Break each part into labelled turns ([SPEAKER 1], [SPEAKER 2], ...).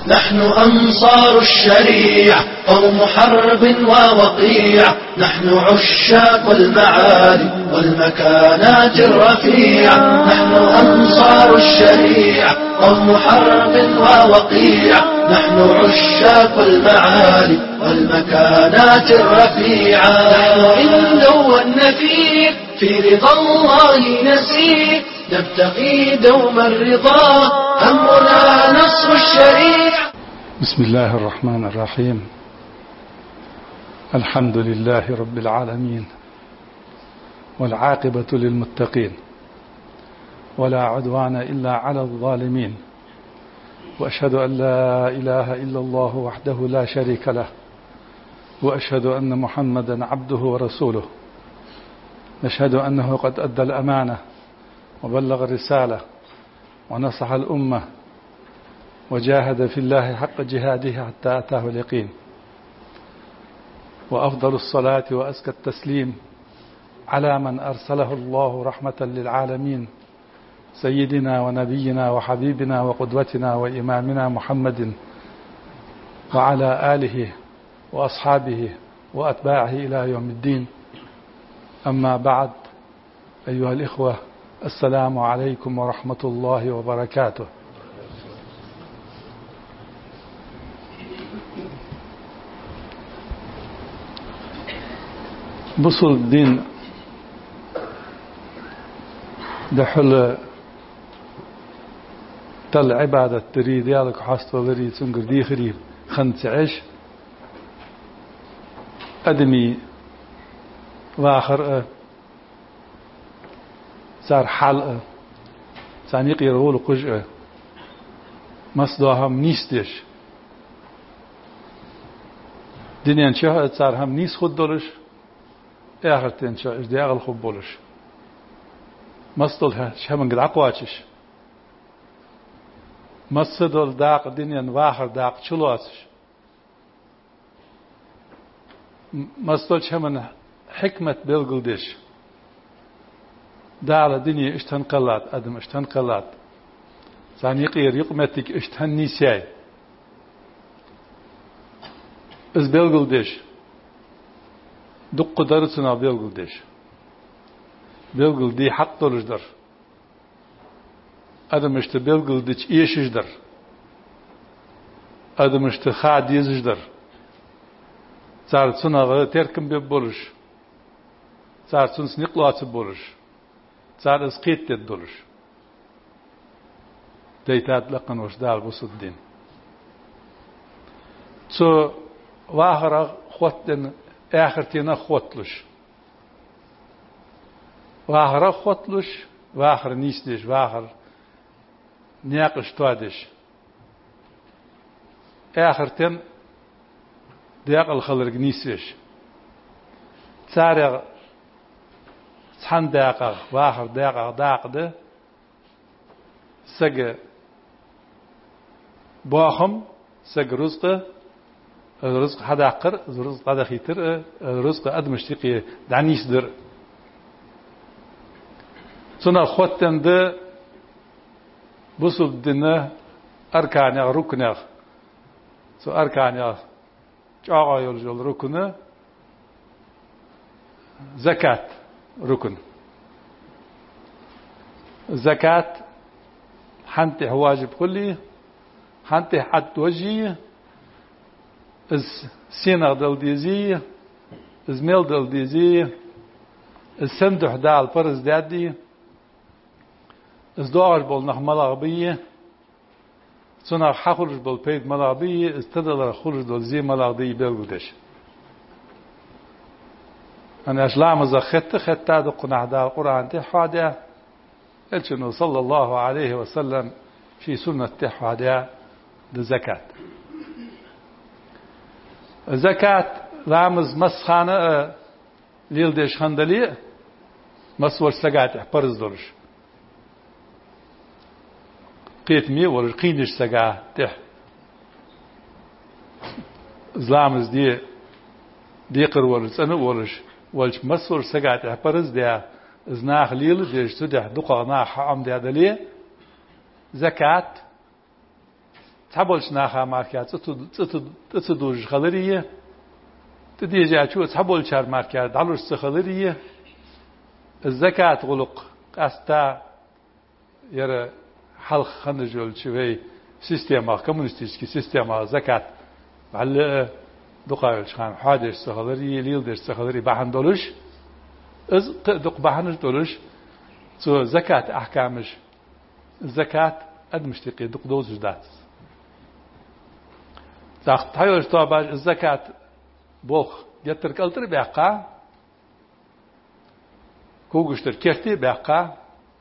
[SPEAKER 1] نحن أنصار الشريعة قوم حرب ووقيع، نحن عشاق المعالي والمكانات الرفيعة. نحن أنصار الشريعة قوم حرب ووقيع، نحن عشاق المعالي والمكانات الرفيعة. نحن إن دون في رضا الله نسير، نبتغي دوما الرضا، همنا نصر الشريعة.
[SPEAKER 2] بسم الله الرحمن الرحيم. الحمد لله رب العالمين، والعاقبة للمتقين، ولا عدوان إلا على الظالمين، وأشهد أن لا إله إلا الله وحده لا شريك له، وأشهد أن محمدا عبده ورسوله. نشهد أنه قد أدى الأمانة وبلغ الرسالة ونصح الأمة وجاهد في الله حق جهاده حتى أتاه اليقين. وأفضل الصلاة وأزكى التسليم على من أرسله الله رحمة للعالمين، سيدنا ونبينا وحبيبنا وقدوتنا وإمامنا محمد، وعلى آله وأصحابه وأتباعه إلى يوم الدين. أما بعد، أيها الإخوة، السلام عليكم ورحمة الله وبركاته. بصل الدين دحل تل عبادة تريد يالك حصل ذري تنقر دي خريب خنت عيش أدمي واخر صار حلقة ثاني يقول قجأة مصدها منيستش دنيا انشاء صار هم نيس خد دولش آخر تنشاء إجدي أغل خب بولش مصدلها شهمن قد عقواتش مصدل داق دنيا واخر داق شلواتش مصدل شهمن حكمة بلغلدش دعلا دنيا اشتهن قلات أدم اشتهن قلات ثاني يقير يقمتك اشتهن نيساي از بلغلدش دق درسنا بلغلدش بلغلدي حق دولش در أدم اشت بلغلدش ايشش در أدم اشت خاد يزش در صار سنة تركم ببولش صار سنس نقلات بولش صار اسقيت تدولش ديتات لقن وش دال بوس الدين سو واخر خوتن آخر تينا خوتلش واخر خوتلش واخر نيستش واخر نياقش توادش آخر تين دياق الخلق نيسش صار سحن داقة واخر داقة ده سج باخم سج رزق هذا عقر رزق هذا خيتر رزق أدم اشتقي دعنيس در سنا خوتن ده بصب دنا أركان ركن سو أركان جاء يرجل ركن زكاة ركن زكاة حنتي واجب كلي حنتي حد وجهي از سينغ دل ديزي از ميل دل ديزي از سندح دال فرز دادي از دوار بول نخ ملاغبية سنة حخرج بول بيد ملاغبية از تدل خرج دل زي ملاغبية بلغدش أنا أشلام خط هذا قناع دال القرآن تحادة إلشنو صلى الله عليه وسلم في سنة تحادة الزكاة الزكاة لامز مسخانة ليل ديش خندلي مسور سجات برز دورش قيت مي ورش قينش سجات تح لامز دي قر ورش أنا ورش والش مسور سجات برز ده زناخ ليل ديش تده دقة ناح عم ده دليه زكاة تحبولش ناخا ماركات تتدوج خلرية تديجا شو تحبول شار ماركات دالوش سخلرية الزكاة غلق أستا يرى حلق خنجول شوي سيستما كومونستيسكي سيستما زكاة على دقائق خان حادث سخلرية ليلدر سخلرية بحن دولش از دق بحنش دولش سو زكاة أحكامش الزكاة أدمشتقي دق دوز جدات تاخت هايوش طابج الزكاة بوخ يترك التر بيقع كوغشتر كيرتي بيقع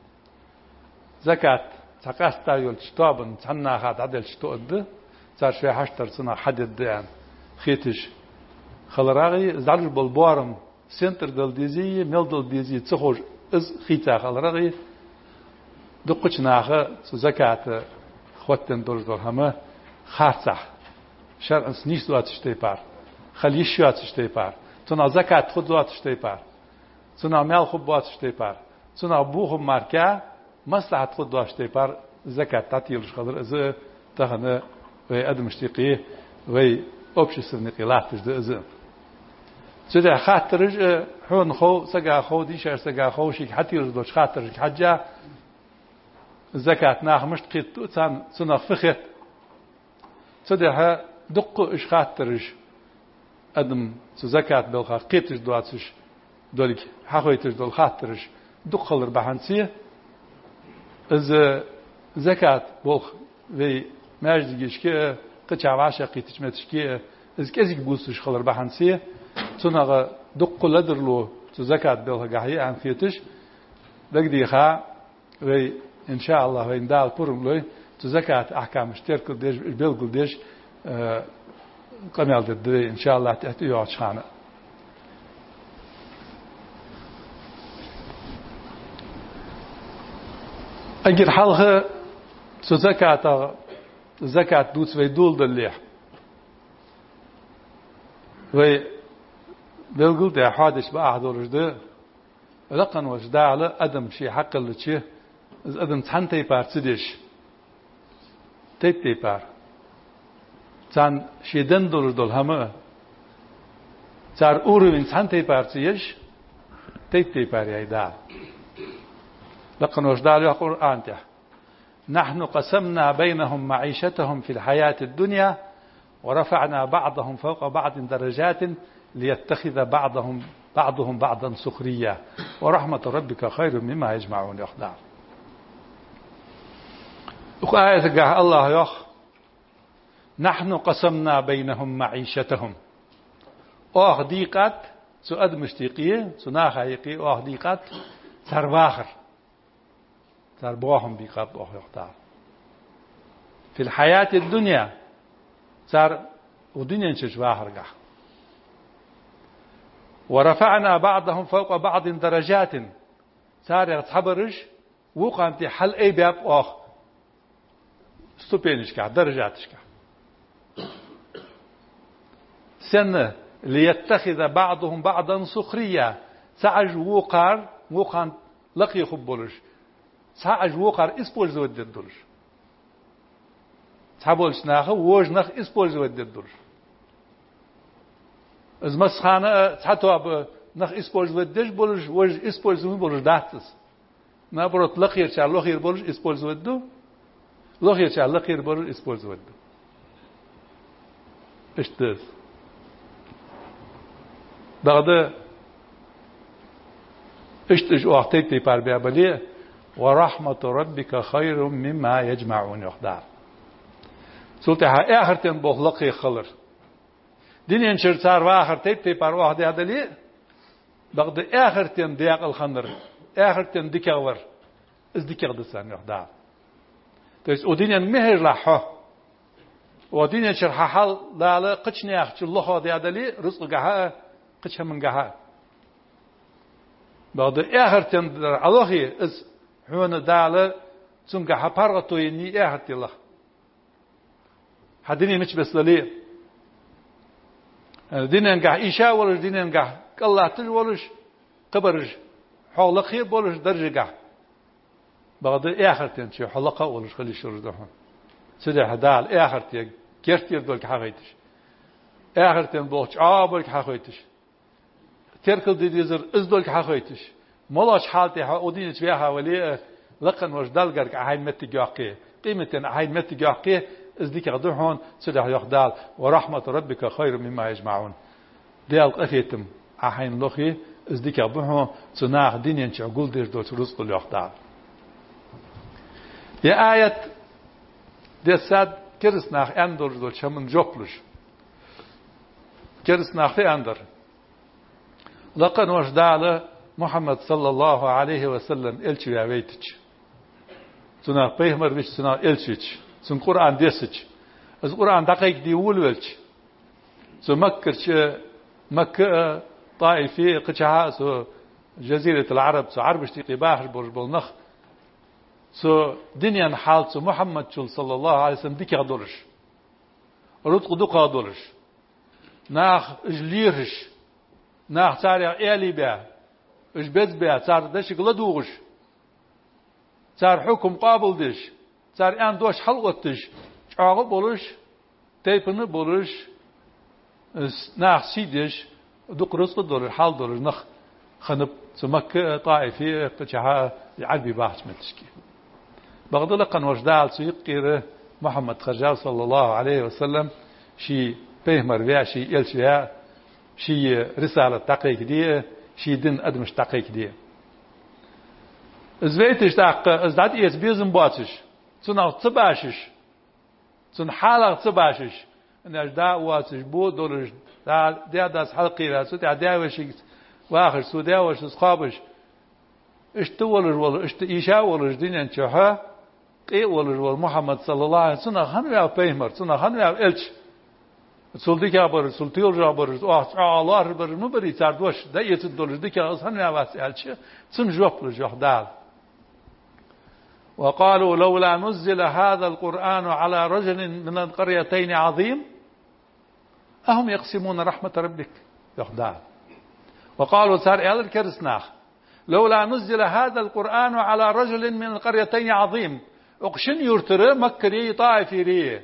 [SPEAKER 2] زكاة تقاستا يولش طابن تحنا خات عدلش تؤد صار شوي حشتر سنة حدد يعني خيتش خلراغي زعل بالبوارم سنتر دل ديزي ميل دل ديزي تخوج از خيتا خلراغي دقش ناخه زكاة خوتن دور همه خارصح شرع سنيش دوات شتيبار خليش دوات شتيبار تنا زكاة خود دوات شتيبار تنا مال خود دوات شتيبار تنا بوهم ماركا مصلحة خود دوات شتيبار زكاة تعطيلش خضر از تهنا وي ادمشتقي وي أبش سنقي لاتش ده سيدا خاطرج حون خو سجا خو ديشر سجا خو شيك حتى يرزدوش خاطرج حجة زكاة ناخ مش تقيت تان سنة فخت سيدا دق إش خاطرج أدم زكاة بالخا قيتش دواتش دولك حقيتش دول خاطرج دق خلر بحنسية إز زكاة بالخ في ماجديش كي قطع عاشقي تشمتشكي إذا كذي بوسش خلر بحنسية تناغ دق لدرلو تزكاة بالها جاهية عن فيتش دقدي خا وي إن شاء الله وين دال برم لوي تزكاة أحكام اشترك ديش بيلقل ديش قميل الدري إن شاء الله تأتي يعطش خانة أجر حلها زكاة دوت ويدول دليح وي بيلقل ده حادث بأحد ورجده لقن وجدا على أدم شي حق اللي شيء أدم تحنتي بار تديش تيتي بار تان شي دندور دول هما تار أورين تحنتي بار تيش تيتي بار يدا لقن وجدا على القرآن ده نحن قسمنا بينهم معيشتهم في الحياة الدنيا ورفعنا بعضهم فوق بعض درجات ليتخذ بعضهم بعضا سخريا ورحمة ربك خير مما يجمعون يخدع آية قال الله يخ نحن قسمنا بينهم معيشتهم ضيقات سؤاد مشتيقية سناخ حقيقية ضيقات سرواخر سربوهم بيقاب يخدع في الحياة الدنيا صار ودنيا نشج واخر قح ورفعنا بعضهم فوق بعض درجات صار يتحبرج وقامت حل اي باب ستوبينش كح درجاتش كح سنة ليتخذ بعضهم بعضا سخريا سعج وقان لقي خبولش سعج وقار اسبول زود الدرج تحبولش ناخه ووج نخ اسبول زود الدرج از مسخانه تحتوا نخ اسبول زود دش بولش وج اسبول زود بولش داتس ما برot لقير شال لقير بولش اسبول زود دو لقير شال لقير بولش اسبول زود دو اشتز بعد اشتج وقتي بار بيابليه ورحمة ربك خير مما يجمعون يخدع سلطة آخرتين بخلقي خلر دين ينشر صار واخر تي بار واحد هذا لي بعد آخرتين دياق الخنر آخرتين ديكور از ديكور دسان يخدع تيس ودين ينمهر لحه ودين ينشر حال لا قتشني أخش الله هذا لي رزق جها قتش من جها بعد آخرتين الله از هون داله تونجا حبارتو يني اهت الله حدني مش بس للي دينن قا ايشا ولا دينن قا الله تجولش قبرج حول خير بولش درجه قا بعد اخرتين شي حلقه ولا خلي شردهم سدح دال آخرتي كيرتير دولك حقيتش آخرتين بوش عابلك حقيتش تركل ديزر إزدولك حقيتش ملاش حالتي أودين تبيها ولي لقن وش دلقرك عين متجاقي قيمة عين متجاقي إزديك غدوحون سدح يخدال ورحمة ربك خير مما يجمعون ديال قفيتم عين لخي إزديك غدوحون سناخ دينين شعقول ديش دول رزق اليخدال يا آية دي ساد كرسناخ أندر دول شمن جوبلش كرسناخ في أندر لقن وش دال محمد صلى الله عليه وسلم إلشي ويتش سنا بيهمر بيش سنا إلشيش سن قرآن ديسش از قرآن دقيق دي ولولش سو مكرش مكة طائفي قشها سو جزيرة العرب سو عربش تيقي باحش برج بالنخ سو دنيا حال سو محمد صلى الله عليه وسلم ديك دورش رتق دقا دورش ناخ اجليرش ناخ تاريخ إيلي بها اش بيت بها صار دش غلدوغش صار حكم قابل دش صار ان دوش حلقتش چاغ بولش تيپن بولش ناخ سيدش دوق رزق دور حال دور نخ خنب سمك طائفي قچها يعبي باحث متشكي بغض لقن وجدال سيقير محمد خرجال صلى الله عليه وسلم شي بيهمر بها شي يلشيها شي رسالة تقيك دي شي دين أدمش تقيك دي زويتش تاق ازداد إيس بيزن باتش سنة تباشش سن حالة تباشش إن أجداء واتش بو دولش دا داس حلقي لا سوت عداوش واخر سوداوش صخابش اشتولش ولا اشت إيشا ولا دين انشها قي ولا محمد صلى الله عليه وسلم هنوا بيهمر سنة هنوا إلش سلطي كابر سلطيول جابر الله بر مبري تردوش ده يتدولش ديك أصلا واسألش سنجوب لجهدال وقالوا لولا نزل هذا القرآن على رجل من القريتين عظيم أهم يقسمون رحمة ربك يهدال وقالوا صار إلى كرسناخ لولا نزل هذا القرآن على رجل من القريتين عظيم أقشن يرتر مكري طائفي ريه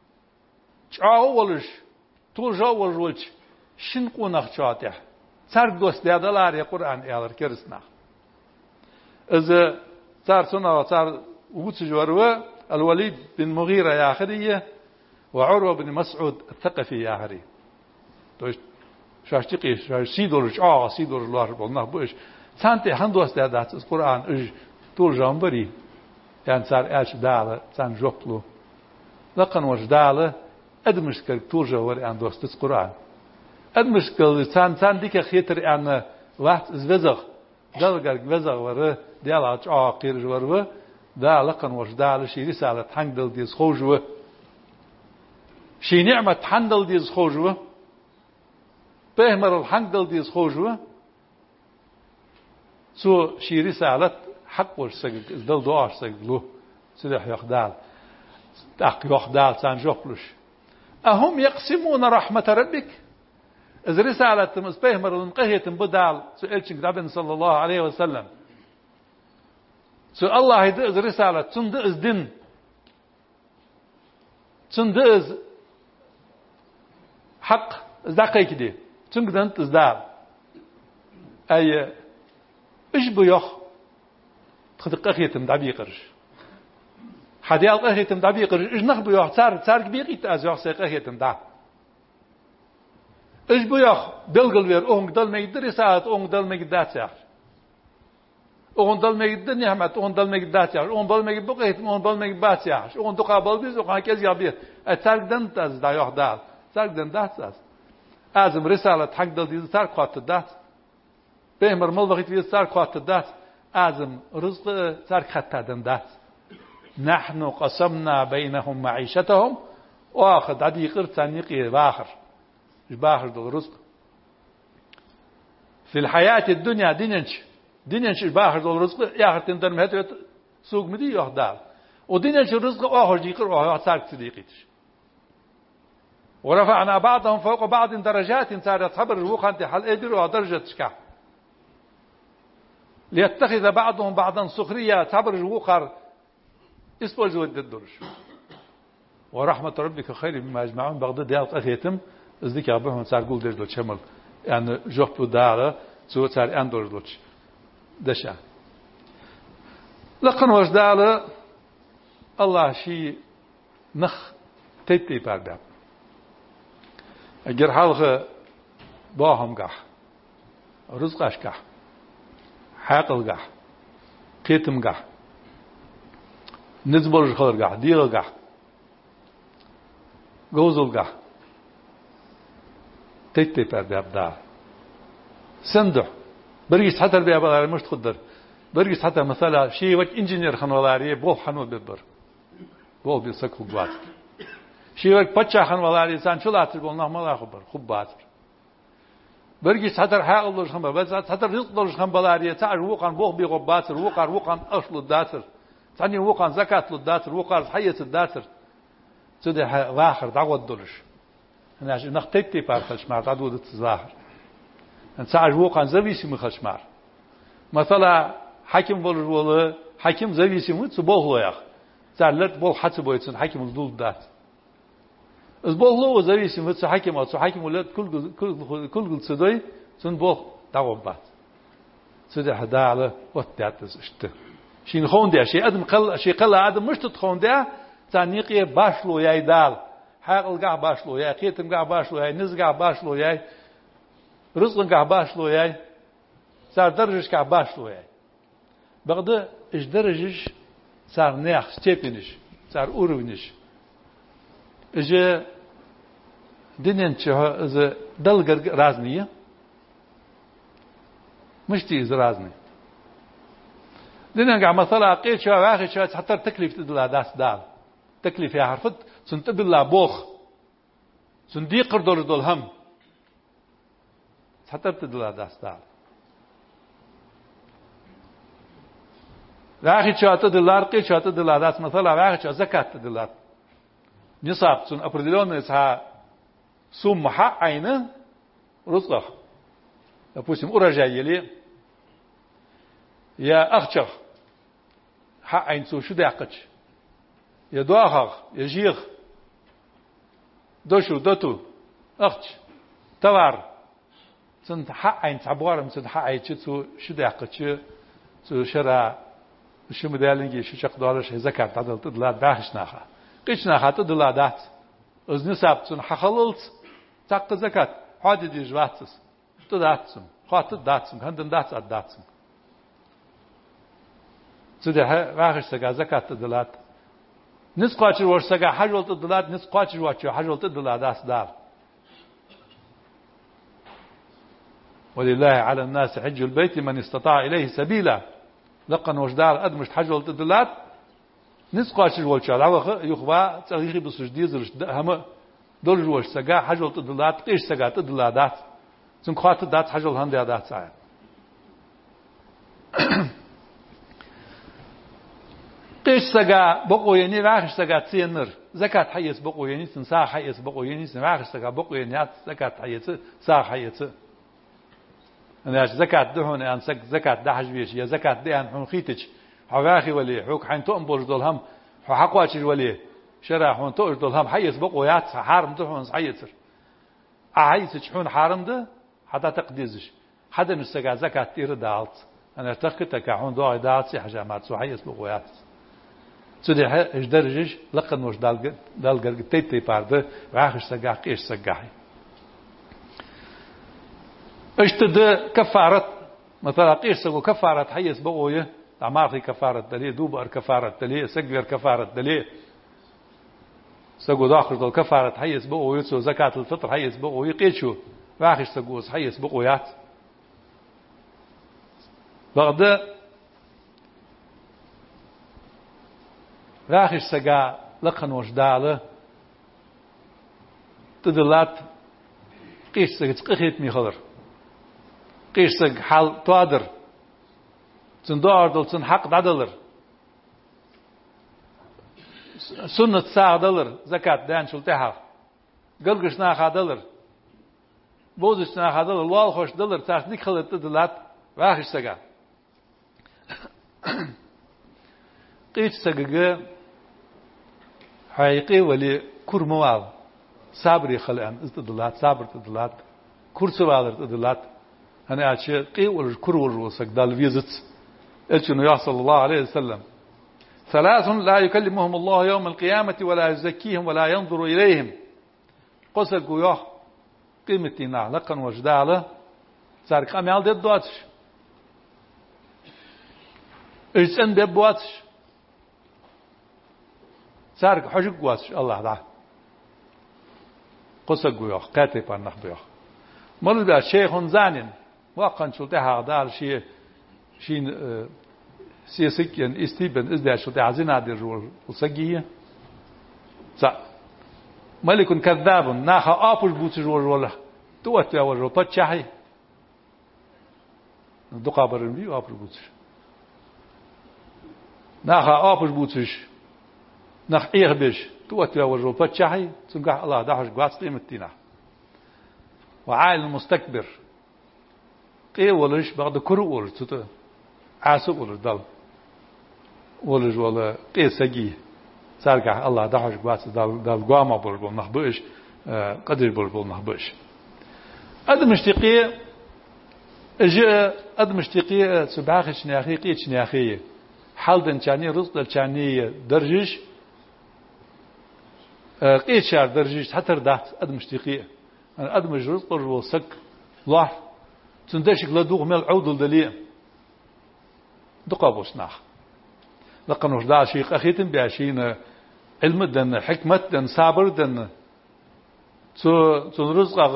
[SPEAKER 2] شعولش طول جاول ولش شن قونخ شاتح صار دوست دادلار يا قرآن إلى كرسناخ إذا صار سنة صار وتجوروا الوليد بن مغيرة يا خرية وعروة بن مسعود الثقفي يا خري توش شاشتقي سيدورش سيدور الله بالله بوش سانتي هندوس دادات القرآن إج طول جنبري يعني صار إيش دالة سان جوبلو لقن وش دالة أدمشكل طول جوار يعني دوست القرآن أدمشكل سان ديك خيتر يعني واحد زوزغ دلقر زوزغ ورا ديالات قير جوارو دا لقن وش دالة شي رسالة حندل ديز خوجوه شي نعمة حندل ديز خوجوه بهمر الحندل ديز خوجوه سو شي رسالة حق وش سجل دل دعاش سجلوه سلاح يخدال تاق يخدال سان جوكلش أهم يقسمون رحمة ربك إذ رسالة مس بهمر النقهية بدال سئلتك دابن صلى الله عليه وسلم سو الله يدئز رسالة تندئز دين تندئز حق ازدقيك دي تنقدنت ازدال أي إيش بيخ تخدق أخيتم دعبي قرش حديال أخيتم دعبي قرش إيش نخ بيخ تار كبيري تأزيخ سيق أخيتم دع إيش بيخ دلقل وير أونق دل ميقد رسالة أونق دل ميقد داتيخ أون دل ميقد نعمة أون دل ميقد داتيخ أون دل ميقد بقيتم أون دل ميقد باتيخ أون دقابل بيز أون كيز يابيه أتارك دنت أز دا يخ دال تارك دن دات أز أزم رسالة حق دل ديز تارك قوات الدات بهمر ملبغيت في تارك قوات الدات أزم رزق تارك حتى دن دات نحن قسمنا بينهم معيشتهم وآخذ عدي قرد سانيقي باخر باخر دل رزق في الحياة الدنيا دينينش باخر دل رزق ياخر تندر مهت سوق مدي يهدال ودينينش رزق آخر ديقر وآخر تارك صديقيتش ورفعنا بعضهم فوق بعض درجات صارت صبر الوقت انت حل ادروا درجة شكا ليتخذ بعضهم بعضا سخرية صبر الوقر اسبوع زود الدرج ورحمة ربك خير مما يجمعون بغداد ديال أثيتم ازدك يا بهم صار قول دير شمل يعني جوب دارة سو صار أندور دوتش دشا لقن وش دالة الله شيء نخ تيتي بارداب اگر حالخ باهم قح رزقش قح حاقل قح قيتم قح نزبر خلر قح ديل قح غوزل قح تيتي بارداب دار سندح بريس حتى البيابة مش تقدر بريس حتى مثلا شيء وجه انجينير خنوالاري بول حنو ببر بول بيسكو قوات شيء وجه بتشا خنوالاري سان شو لاتر بول نعم لا خبر خب باتر بريس حتى حاق الله خنبر بس حتى رزق الله خنبالاري تعال وقان بول بيغباتر وقان أصل الداتر ثاني وقان زكاة الداتر وقان حية الداتر تده واخر دعوة دولش أنا عشان نختتي بارخش مع تعود التظاهر نساعد وقان زويسي مخشمار مثلا حاكم ولا حاكم زويسي مت بوه يا زالت بول حتى بويتن حاكم الدول دات از بوه زويسي مت حاكم او حاكم ولا كل صداي سن بوه دعوبات صدق هدا على وقت اشت شين خون ده شيء ادم قل شيء قل ادم مش تخون ده تانيقي باشلو ياي دال حاقل قاع باشلو ياي قيتم قاع باشلو ياي نز قاع باشلو ياي رزق قاع باشلو ياي صار درجش قاع باشلو ياي بغدا اش درجش صار نيخ ستيبنش صار اورونش اجا دينن از دلگر رازنيه مشتي از رازني دينن قاع مثلا قيت شو واخي شو حتى تكليف تدلا داس دال تكليف يا حرفت سنت بالله بوخ سنديق دول هم حتى تدلا داس دال واخي شو تدلا قيت شو تدلا داس مثلا واخي شو زكاة تدلا نصاب سن определенная сумма عينه رزقه допустим урожай ели يا أخشخ حق عين سو شو داقش يا دواخ يا جيخ دوشو دوتو أخش توار سن حق عين تعبوار سن حق عين شو داقش سو شرا شو مدالنجي شو شق دارش زكاة تعدل تدلات باخش ناخا قيش ناخا تدلات از نساب سن حخللت تاق زكاة حادي دي جواتس تداتسم خاطر داتسم هندن داتسم سده واخش سگا زکات دلات نس قاچر ور سگا حجولت دلات نس قاچر واچو حجولت دلات داس دار ولله على الناس حج البيت من استطاع اليه سبيلا لقن وجدار ادمش حجولت دلات نس قاچر واچو لا يخوا تاريخي بسجدي زرش هم دول وش سگا حجولت دلات قيش سگا دلات سن خاطر دات حجول هند دات ساعه قيش سجا بقويني واخش سجا تسينر زكاة حيس بقويني سنسا حيس بقويني سن واخش سجا بقويني زكاة حيس سا حيس أنا زكاة دهون أن زكاة دحج بيش يا زكاة دهن حن خيتج حواخي ولي حوك حين تأمبرج دولهم حقواتش ولي شرع حن تأرج دولهم حيس بقويات حارم دهون حيسر حيس حن حارم ده حتى تقديزش حدا مش سجا زكاة تير دالت أنا ارتقيتك حن داعي دالت سي حجامات سو حيس بقويات سودي ايش درجش لقن مش دال تيتي بارد واخش سقاح ايش سقاحي ايش تد كفارة مثلا ايش سقو كفارة حيس بقوية عمارتي كفارة دليل دوبر كفارة دليل سقبر كفارة دليل سقو داخل دل كفارة حيس بقوية سو زكاة الفطر حيس بقوية قيشو واخش سقو حيس بقويات بغدا راخش سجا لقن وجداله تدلات قيش سج تقيت مي خضر قيش سج حال توادر تندار دول تن حق دادلر سنة ساعة دلر زكاة دان شلتها قلقش ناخا دلر بوزش ناخا دلر وال خوش دلر تاش نكخلت تدلات راخش سجا قيش سجا حقيقي ولي كور موال صابري خلقان استدلات صابر تدلات كور سوالر تدلات أنا أشيء قي ولا كور ولا سجدال فيزت إلشنو يا صلى الله عليه وسلم ثلاث لا يكلمهم الله يوم القيامة ولا يزكيهم ولا ينظر إليهم قصك وياه قيمتنا لقن وجداله صار كامل ضد دواتش إنسان بيبواتش صار حجق واتش الله ده قصك وياه كاتب عن نخبيه مر بشيخ زانٍ واقعا شلتها دار شيء سياسيا استيبن ازداد شلتها عزين هذه الرول وسجيه ملك كذاب ناخا أبوش بوتش ولا توت يا ورو بتشاهي دقابر بيو أبوش بوتش ناخا أبوش بوتش ناخ إيربش توت يا ورو بتشاهي سنقح الله داحش قاس قيمتنا وعائل المستكبر قي ولش بعد كرو ولش تت عاسب ولش دل ولش ولا قي سجي سارقح الله داحش قاس دل قامة بربو نخبش قدر بربو نخبش أدم اشتقي أدم اشتقي سباخ شنياخي قي شنياخي حال دنشاني رزق دنشاني درجش قي شار درجش حتى ردات أدم اشتقي أنا أدم رزق وسك الله تندشك لدوغ مال عود الدليل دقابوس ناخ لقد نجدا شيخ أخيتن بياشين علم دن حكمة دن صبر دن تو رزق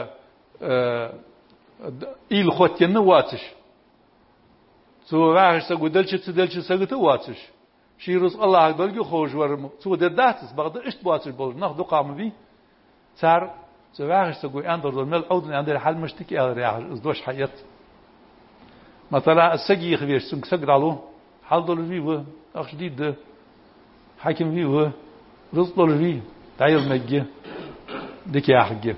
[SPEAKER 2] إيل خوتين واتش تو راهش سقودلش تدلش سقط واتش شي رزق الله أقدر يخرج ورم تو دداتس بعد إيش واتش بول ناخ دقام بي صار تو راهش سقول أندر المال عود أندر حال مشتكي على راهش إزدوش حياة مثلا السجي خبير سنك سقدالو حال دول فيه أخ جديد حاكم فيه رزق دول فيه تعيل مجي ديك يا حقي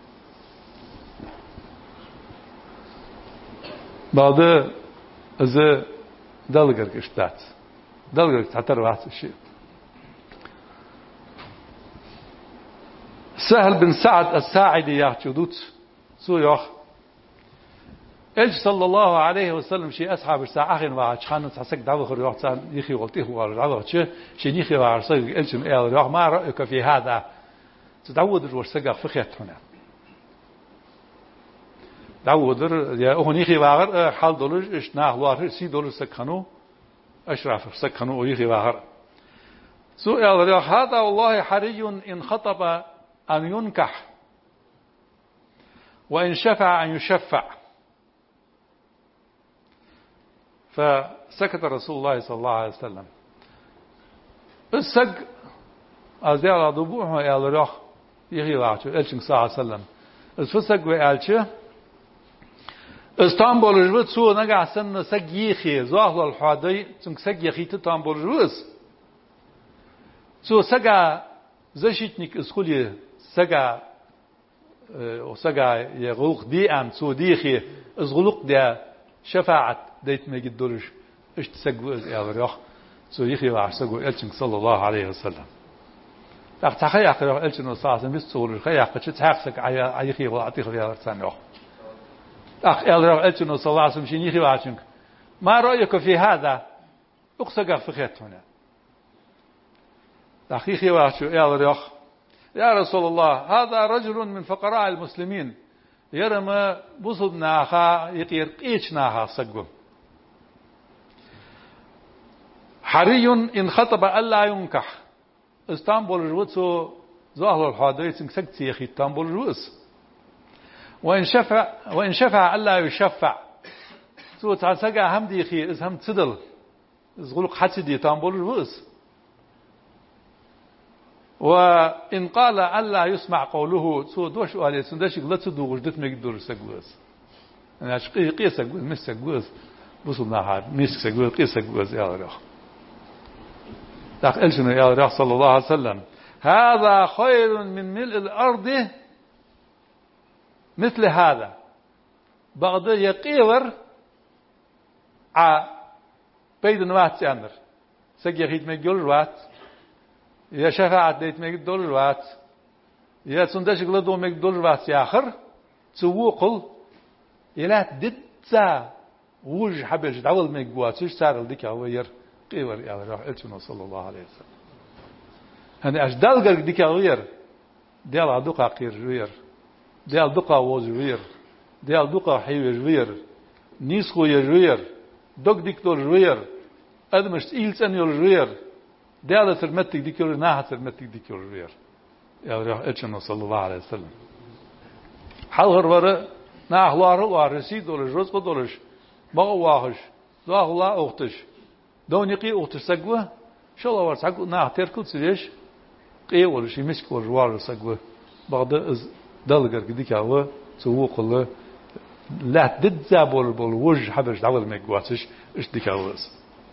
[SPEAKER 2] بعد إذا دلقر كشتات دلقر تعتر واحد الشيء سهل بن سعد الساعدي يا شدوت سو ياخ إيش صلى الله عليه وسلم شيء أصحاب الساعة آخر واحد خانوا تحسك دعوة خير وقتان يخي وقته وارجعوا شيء يخي وارسل إيش ما رأيك في هذا تدعود الورسقة فخيت هنا دعود يا أخو يخي وار حال دولار إيش ناهوار سي دولار سكانو أشرف سكانو ويخي وار سؤال هذا والله حري إن خطب أن ينكح وإن شفع أن يشفع فسكت رسول الله صلى الله عليه وسلم السق أزيال ضبوعه يا الرخ يغي وعشو إلشن صلى الله عليه وسلم الفسق وإلشه اسطنبول جبت سو نقع سن سق يخي زاهل الحادي سنك سق يخي تطنبول جبت سو سقا زشيتنك اسخولي سقا وسقا يغلق ديان سو ديخي ازغلق دي شفاعة ديت مجد دولش اش تسقو يا الرخ سو يخي وعسقو إلشن صلى الله عليه وسلم تخيق إلشن صلى الله عليه وسلم بيستول خيق تحقق عيخي وعطيخ في هذا أخ إلشن صلى الله عليه وسلم شين يخي وعشنك ما رأيك في هذا أقصق في خيط هنا أخيخي وعشو يا رسول الله هذا رجل من فقراء المسلمين يرمى بصدنا أخا يقير قيشنا أخا سقو حري إن خطب ألا ينكح اسطنبول الروسو ظاهر الحادث سكت يخي اسطنبول الروس وإن شفع ألا يشفع سو تعسقا هم ديخي إز هم تدل إز غلق حسدي اسطنبول الروس وإن قال ألا يسمع قوله سو دوش عليه سندش لا تدو وجدت مقدور سقوس أنا قيس سقوس مش سقوس بوصلنا هذا مش سقوس قيس سقوس يا رخ داخل شنو يا رخ صلى الله عليه وسلم هذا خير من ملء الأرض مثل هذا بعد يقيور بيد نوات أمر سجى خيد مجول وات يا شفاعة ديت ميك دولار وات يا تندش قلدو ميك دولار وات يا آخر تسوقل يلا دتسا وج حبش دعول ميك بواتش سار الدك هوير قيور يا راح إلتنا صلى الله عليه وسلم هني أجدال قرق دك هوير ديال عدوقا قير وير ديال دقا ووز وير ديال دقا حيوير وير نيسخو يجوير دوك ديكتور وير أدمش إيلس أن يجوير ديال ترمتك ديكور ناها ترمتك ديكور وير يا راح إلتنا صلى الله عليه وسلم حلغر ورا ناهلار وارسي دولش رزق دولش بغواهش داهلا أختش دونيقي أختش سقوه شو الله ورسقو ناه تركل سريش قيولش يمسك ورجوار سقوه بعد از دلقر كديك هو سوق الله لا تدزا بول وجه حبش دعوة ميقواتش اش ديك هوز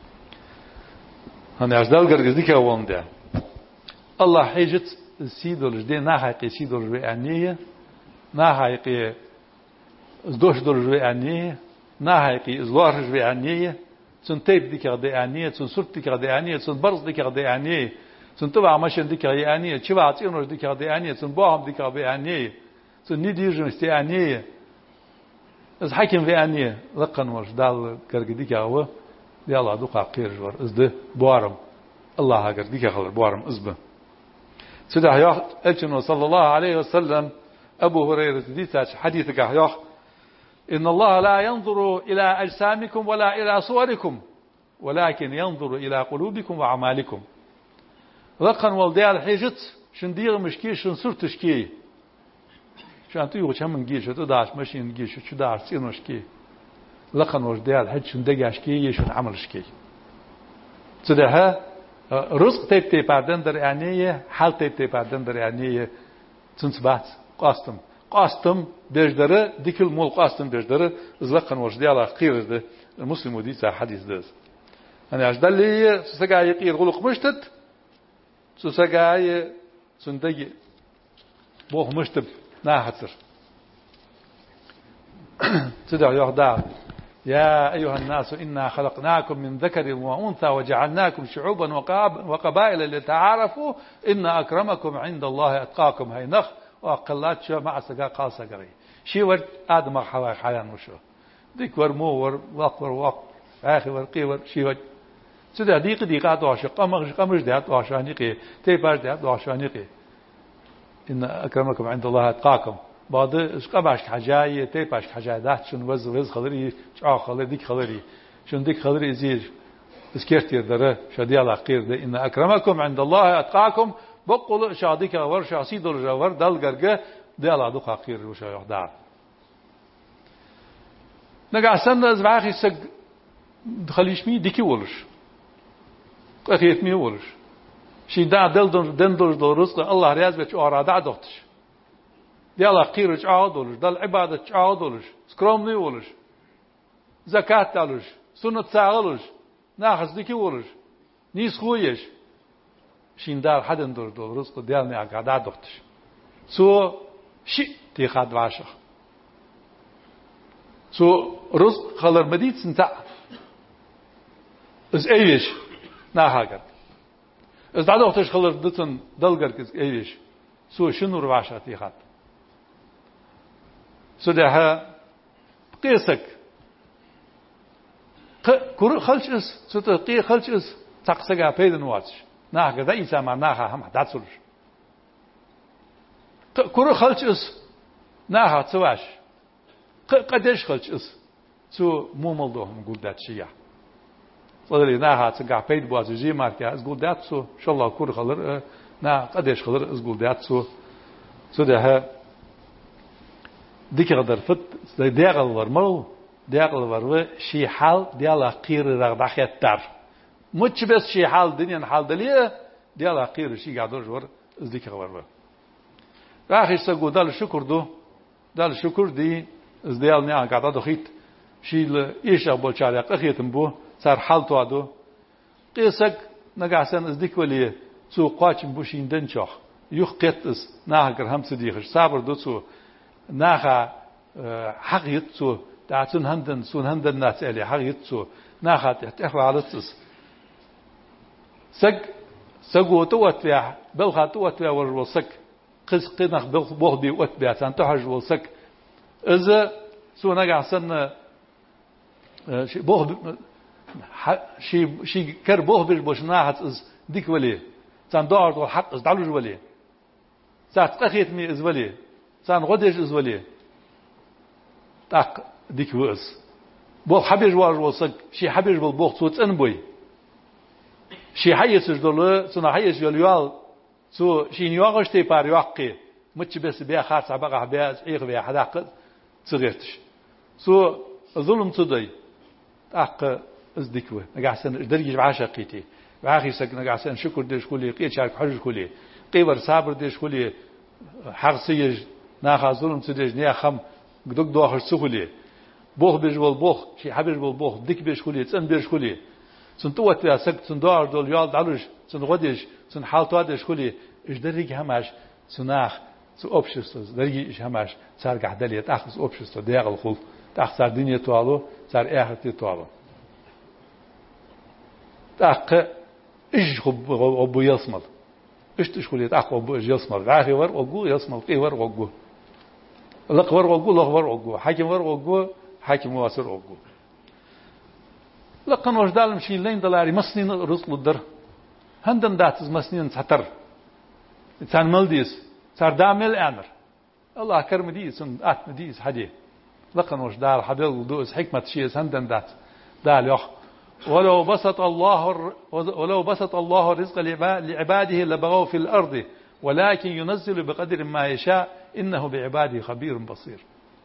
[SPEAKER 2] هني از دلقر كديك هو ده الله حيجت سيدولش دي ناحقي سيدولش بأنية ناحقي دوش دولش بأنية ناحقي زوارش بأنية تون تيب ديك أنية تون سرت ديك أنية تون برز ديك أنية تون تبع ماشين ديك أنية تبع تينوش ديك أنية تون باهم ديك أنية تون نديجون استي أنية از حكم في أنية لقن ورش دال كرق ديك هو دي الله دوقا قير جور از ده بوارم الله هاجر ديك خلر بوارم ازبه سيدا هياخ الجنو صلى الله عليه وسلم أبو هريرة ديتاش حديثك هياخ إن الله لا ينظر إلى أجسامكم ولا إلى صوركم ولكن ينظر إلى قلوبكم وأعمالكم لقن والديال حيجت شن دير مشكي شن سرتشكي شان تيجو كم نجيش تداش ماشي نجيش شو دار سينوشكي لقن والديال حج شن دجاشكي شن عملشكي سدها رزق تيب بعدين در يعني حال تيب بعدين در يعني تنسبات قاستم بيجدره ديك المول قاستم بيجدره زلقن والديال خير ده المسلم وديتا حديث ده أنا أجدل لي سجاي يقير غلق مشتت سجاي سندقي بوه مشتب ناحتر تدعو يهدى يا أيها الناس إنا خلقناكم من ذكر وأنثى وجعلناكم شعوبا وقبائل لتعارفوا إن أكرمكم عند الله أتقاكم هاي نخ وأقلات شو مع سجا قال سجري شي ورد آدم حوا حيان وشو ديك ور مو ور وق آخر ورقي ور شي ورد سيدا ديق عطواش قمش ده عطواش عنيقي تيباش ده عطواش عنيقي إن أكرمكم عند الله أتقاكم بعد إسقابش حجاية تيباش حجاية ده شن وز خلري شعا خلري ديك خلري شن ديك خلري زير إسكيرتير دره شدي على قير ده إن أكرمكم عند الله أتقاكم بقول شاديك ور شاسيد الجوار دل جرجة ده على دق قير وش يحضر نجا سنة زباخي سج دخليش مي ديكي ولش قريت مي ولش شي دا دندر دورس الله رياض بيش أرادا عدوتش ديالا قيرج عادولش دل عبادة عادولش سكرام نيولش زكاة تالش سنة ساغلش ناخذ ديكي ولش نيس خويش شين دار حدن دورس ديالني عقاد عدوتش سو شيء تيخاد واشخ سو رزق خلر مديد سنتا از ايش ناهاجد از دادوتش خلر دتن دلگر كز ايش سو شنو رواشة تيخاد سو ده قيسك كور خلش اس سو تقي خلش اس تقسقا بيدن واتش ناهاجد ايسا ما ناها هم داتسولش كور خلش اس ناها تسواش قديش خلش اس سو مو ملدوهم قول دات شيا صدري ناها تقع بيد بوازي جي ماركا از قول دات سو شاء الله كور خلر نا قديش خلر از قول دات سو ده ديك غدر فت ديغل ورمو ديغل ورو شي حال ديالا قير رغدخيت دار مش بس شي حال دنيا حال دليه ديالا قير شي قادر جور از ديك ورو راخي سقو دال شكر دو دال شكر دي از ديال نيا قاعده دخيت شي ايش ابو شارع قخيتم بو صار حالته ادو قيسك نقاسن از ديك ولي سو قاچم بوشين دنچخ يخ قطس ناهر هم صديقش صبر دو سو ناخا حق يتسو داتن هندن سون هندن ناس الي حق يتسو ناخا تحفى على الصس سق سقو توت فيها بلخا توت فيها والوسك قس قنخ بوه بي وت بيا سان تحج والسك إذا سو نجع سن شي بوه شي كر بوه بيش ناحت إز ديك ولي سان دار والحق إز دعلوج ولي ساعت قخيت مي إز ولي سان غدش إز ولي تاق ديك وإز بوه حبيج والوسك شي حبيج بالبوه صوت أنبوي شي حيس جدول سنا حيس يليال سو شي نيوغش تي بار يوقي متش بس بيا خاص بقى بيا ايغ بيا حداق صغيرتش سو ظلم تدي اق ازدكوه نقعسن درجي بعشقيتي باخي سك نقعسن شكر ديش كلي قيت شارك حج كلي قيبر صابر ديش كلي حرسيج ناخا ظلم تدي نيا خم دك دوخر سخلي بوخ بيجول بوخ شي حبيج بوخ ديك بيش كلي تسن بيش كلي سن توت يا سك سن دار دول يال دالوش سن غدش سن حالتوادش كلي ايش دريج هماش سناخ سو общество دريج ايش هماش صار قعدليت اخذ общество داغل خل تاخ صار دنيا توالو صار اخرتي توالو تاخ ايش ابو يسمل ايش تشكلي تاخ ابو يسمل عاري ور ابو يسمل قي ور ابو لق ور ابو لق ور ابو حاكم ور ابو حاكم واسر ابو لقن وجدال مشي لين دلاري مسنين رزق الدر هندن داتز مسنين سطر انسان ملديس صار دامل امر الله كرم ديس ات ديس حدي لقن وجدال حبيل دوس حكمه شيء هندن دات دال يخ ولو بسط الله الرزق لعباده لبغوا في الارض ولكن ينزل بقدر ما يشاء انه بعباده خبير بصير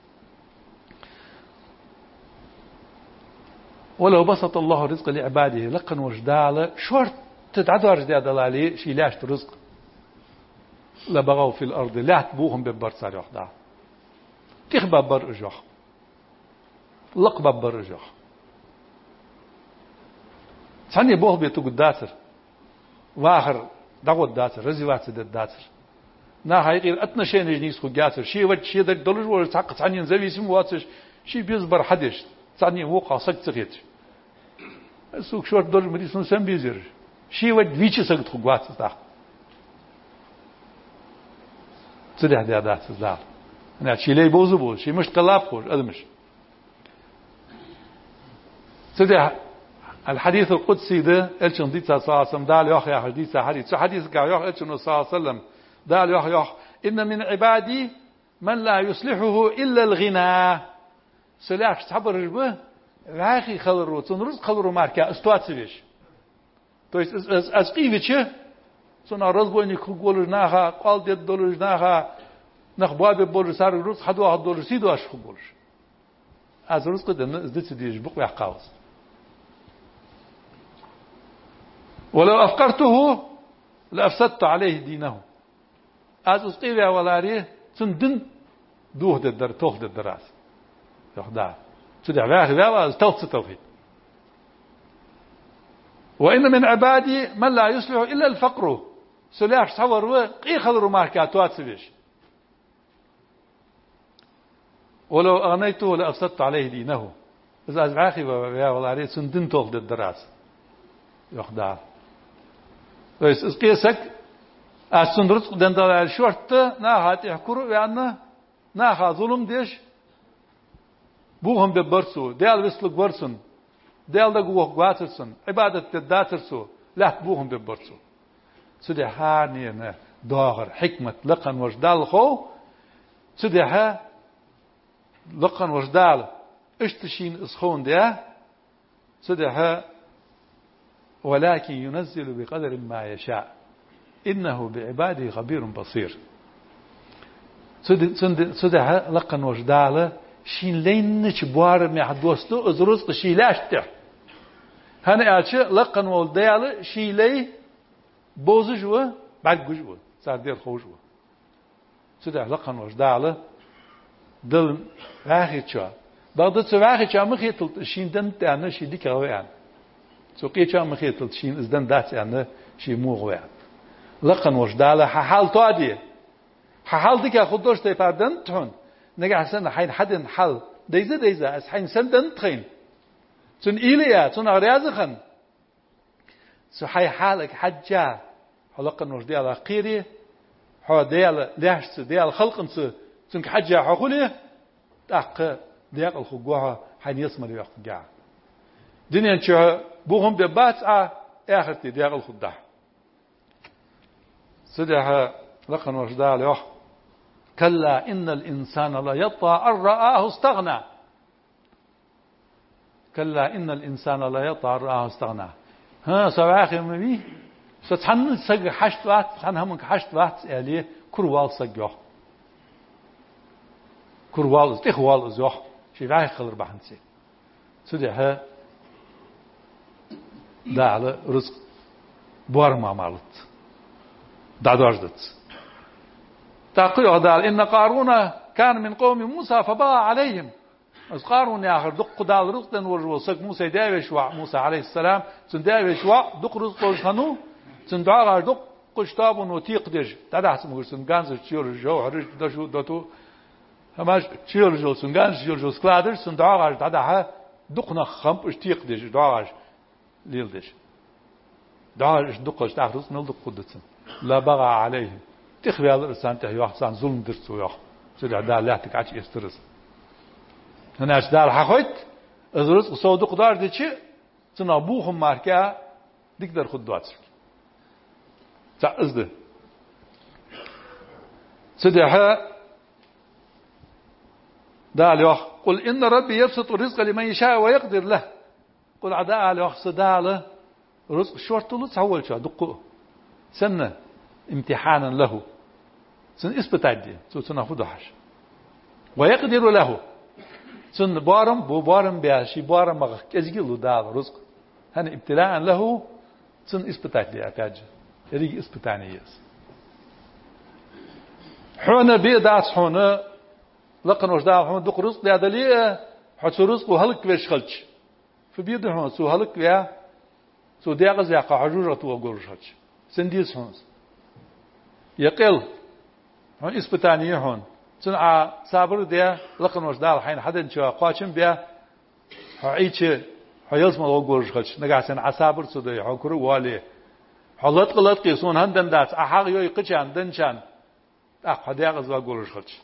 [SPEAKER 2] ولو بسط الله الرزق لعباده لقن وجدال شورت تتعدوا رجدي دلالي شي لاش رزق لبغوا في الارض لا تبوهم ببرصار يخدع تخبى برجح لقب برجح ثاني بوه بيتو قداتر واخر دعوت داتر رزيوات داتر نا هاي اتنا شيء نجنيس خو جاتر شي وجه شي دلج ولا تحق ثاني زوي اسم واتش شي بيزبر حدش ثاني وقع سكتت سوق شورت دول مريسون سن بيزر شي ود ويتش سكت خو جات تا تدع دات زال انا شي لي بوزبو شي مش قلاب خوش ادمش تدع الحديث القدسي ده الشن دي صلى الله عليه وسلم دال يا اخي حديث قال يا الشن صلى الله عليه وسلم دال يا ان من عبادي من لا يصلحه الا الغنى سلاح صبر رجبه راخي خلرو تنرز خلرو ماركا استواتسيش то есть از قيفيچه سنا رزبوني كوغول ناها قال دي دولج ناها نخباب بول سار روز حدو دولج سيدو اش خبول از روز قدم ازدت ديج بق يحقاوس ولو افقرته لافسدت عليه دينه از اسقيا ولاري تندن دوه در توخ دراس يخدع تدع باغي توت توحيد وإن من عبادي من لا يصلح إلا الفقر سلاح صور وقي خضر ماركاتوات سبيش ولو أغنيته لأفسدت عليه دينه إذا أزعاخي يا والله عليه سندن توخ الدراس يخدع بس اسقيسك السندرس دندال الشورت ناهات يحكروا يعني ناها ظلم ديش بوهم ببرسو ديال وصلك برسن ديال دقوه قواترسن عبادة الداترسو لا تبوهم ببرسو سدي هاني داغر حكمة لقن وجدال خو سدي ها لقن وجدال اشتشين اسخون ده سدي ها ولكن ينزل بقدر ما يشاء إنه بعباده خبير بصير سدي ها لقن وجدال شين لينش بوار مع دوستو ازرز شي لاشته هنا اتش لقن ولديال شي لي بوزجو بعد جوجو صار دير خوجو سدا لقن وجداله دل واخيتشا بعد تواخيتشا مخيتل شين دنت انا شي ديك ويان سوقيتشا مخيتل شين ازدن دات انا شي مو ويان لقن وجداله حال تادي حال ديك خدوش تيفادن تون نجا سن حين حدن حل ديزا اس حين سندن تخين سن إيليا سن أغريازخن سو حي حالك حجا حلقة نوش ديال قيري حو ديال لحس ديال خلقنس تنك حجة حقولي تاق ديال الخجوها حين يسمر يخجع دنيا شو بوهم ببات آخرتي ديال الخدع سدها لقى نوش ديال كلا إن الإنسان لا يطغى أن رآه استغنى كلا إن الإنسان لا يطغى أن رآه استغنى ها سواخي مبي ستحن سج حشت وقت تحنها من حشت وقت عليه كروال سجوا كروال تخوال زوح شيء راح يخلر بحنسي سدها ده على رزق بوار ما مالت ده دارجت تقول هذا إن قارون كان من قوم موسى فبغى عليهم از قارون يا آخر دق دال رزق ورجو سك موسى داوي شوا موسى عليه السلام تنداوي شوا دق رزق وجهنو تندعى دق قشطاب ونوتيق دج تدع اسمه سنغانز تشير جو هرج دشو دتو هماش تشير جو سنغانز تشير جو سكلادر تندعى تدع دقنا خم اشتيق دج دعاش ليل دج دعاش دقش تاخرس نل دق قدتن لا بغى عليهم تخبي على الإنسان تحيي واحد سان ظلم درسوا يا سيد عدال لا تكعش يسترس هنا أشدار حقيت أزرس صودق دار ديشي تنابوهم ماركا ديقدر خدواتك تعزده سيدها دال يا قل إن ربي يبسط الرزق لمن يشاء ويقدر له قل عدال يا صدال رزق شورت له تحول شو دقه سنة امتحانا له سن إثبتادي سن فضحش ويقدر له سن بارم بو بارم بياشي بارم مغ كزجيلو دال رزق هن ابتلاء له سن إثبتادي أتاج يريج إثبتاني يس حونا بيداس حونا لقن وجدال حونا دق رزق يا دليل حت رزق وهلك بيش خلش فبيده حونا سو هلك يا سو دياغز يا قاجورة وغورش خلش سنديس حونا يقل هون إثبتانية هون صنع صابر ده لقن وجدال حين حدا شو قاشم بيا عيش حيلس ما لوجورش خش نجا سن عصابر صدق حكرو والي حلت قلت قيسون هندن دات أحاق يو يقشان دنشان حدا يغز لوجورش خش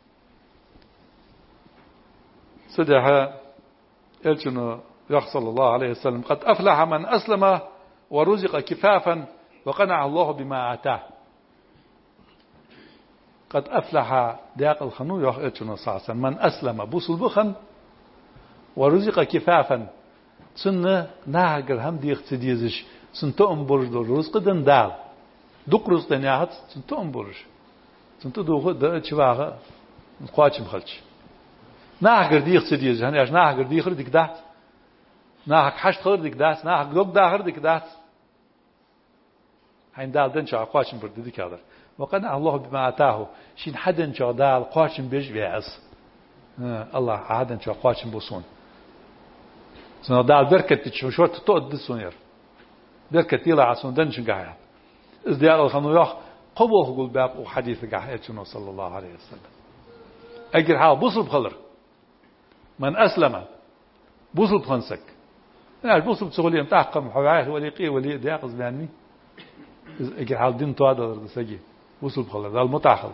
[SPEAKER 2] صدق إلشنو يحصل الله عليه وسلم قد أفلح من أسلم ورزق كفافا وقنع الله بما آتاه قد أفلح داق الخنو يحيطنا صاصا من أسلم بوصل بخن ورزق كفافا سنة ناقر هم ديخ تديزش سنتو أمبرج دور رزق دن دال دوك رزق دنياهت سنتو أمبرج سنتو دوغ دا اتشواغ نقواتش مخلش ناقر ديخ تديزش هنياش ناقر ديخر ديك دات ناقر حشت خر ديك دات ناقر دوك داخر ديك دات هين دال دنشا قواتش مبرد ديك هذا وقنع الله بما آتاه شين حدن شو دال قاشم بيج بيعز الله حدن شو قاشم بوسون سنة دال بركة شو تطود دسونير بركة يلا عسون دنشن قاعد ازديار الخنوياخ قبوه قول باب وحديث قاعد شنو صلى الله عليه وسلم أجر حال بوصل بخلر من أسلم بوصل بخنسك يعني بوصل بسغلية متحقم حواه وليقي ولي دياقز باني أجر حال دين توادر دسجي بوصل بخلر ده المتأخر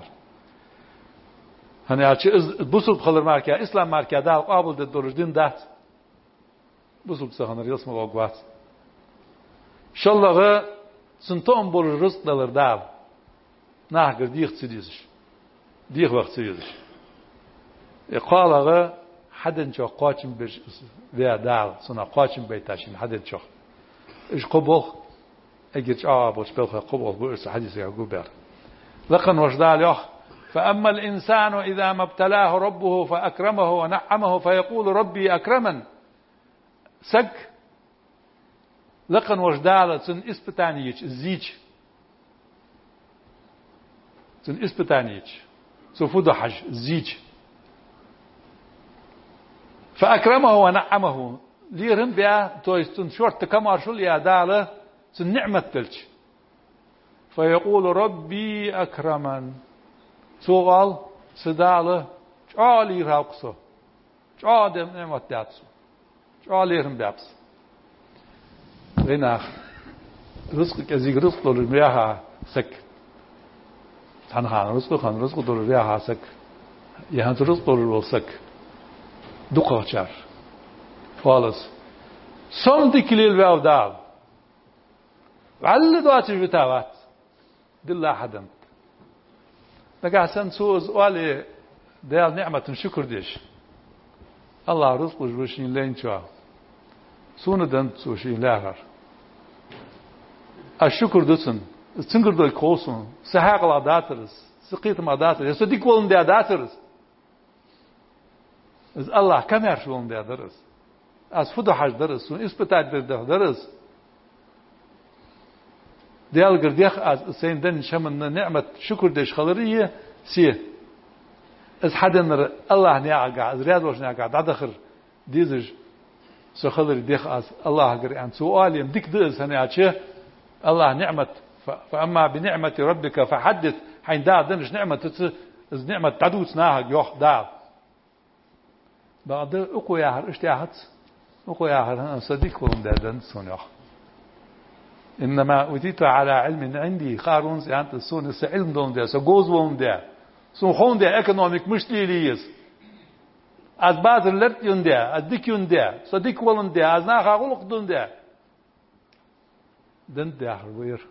[SPEAKER 2] هني أشي بوصل بخلر ماركا إسلام ماركا ده قابل ده دورج دين ده بوصل بسخن رياس مواقعات إن شاء الله غا سنتهم بور الرزق دلر دال ناقر ديخ تسديزش ديخ وقت تسديزش يقال غا حدن شو قاتم بج ويا دال سنا قاتم بيتاشين حدن شو إيش قبول أجرج بوش بلخ قبول بورس حديث يعقوب بير لقن وجدال يخ فأما الإنسان إذا ما ابتلاه ربه فأكرمه ونعمه فيقول ربي أكرمن سك لقن وجدال سن إسبتانيج الزيج سن إسبتانيج سفود حج الزيج فأكرمه ونعمه ليرن بيا تويستن شورت كمار شو يا داله سن نعمة تلج فيقول ربي أكرمن سؤال سداله شالي راقصه شادم نعمة داتسو شالي رم بابس هنا رزقك أزيك رزق للمياه سك خان رزق دور رياها سك يهان رزق دور سك دقة شر خالص صم ديكليل وأودال على دواتش بتاعات دل حدا نقع سنسوز والي ديال نعمة شكر ديش الله رزق وشين لين شو سوندن سوشين لاهر الشكر دسن تنقر دل كوسن سحاق لا داترس سقيت ما داترس يصدق ولن دي داترس از الله كم يعرف ولن دي درس از فدو حاج درس اسبتاج درس ديال قرديخ از سيندن شمن نعمة شكر ديش خلرية سيه از حدن الله نياقع از رياض وش نياقع دادخر ديزج سو خلري ديخ از الله قري عن سؤال يمدك ديز هنياتشه الله نعمة فأما بنعمة ربك فحدث حين دا دنش نعمة از نعمة تعدوس ناهق يوح دا بعد اقو ياهر اشتياهت اقو ياهر هنا صديق ولم دا دنسون يوح إنما أوتيت على علم عندي قارون سيانت السون علم دون ده سجوز وون ده سون خون ده economic مش ليليس از بعض اللرت يون ده از ديك يون ده صديق ولن ده از ناخ أقولك دون ده دن ده هروير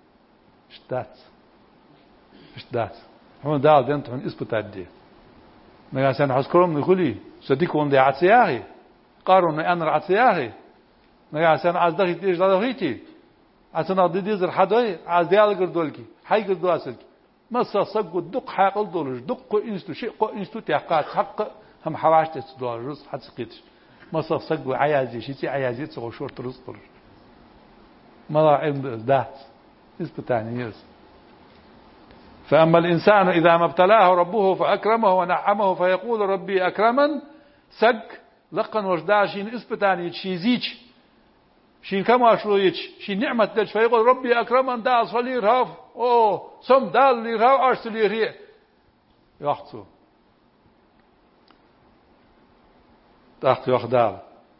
[SPEAKER 2] اشتات هم ده دنت هن إسبتات دي ما يسان حسكرهم نقولي صديق ولن ده عتياهي قارون أنا عتياهي ما يسان از ده يتيج ده هيتي عشان ديزر حداي عز ديال قردولكي حي قردو أسلكي ما صق الدق حاقل دولج دق إنستو شيء قو إنستو تحقق حق هم حواش تدور رز حد سقيتش ما صق عيازي شيء عيازي تصور شورت رز طر ما لا علم ذات إسبتانيز فأما الإنسان إذا ما ابتلاه ربه فأكرمه ونعمه فيقول ربي أكرمن سق لقن وجداشين إسبتاني شيزيش شين كما شرويتش شين نعمة دلش فيقول ربي أكرمن دا صلي رهاف سم دال لي رهاف أرسلي ريه يحطو تحت يخدال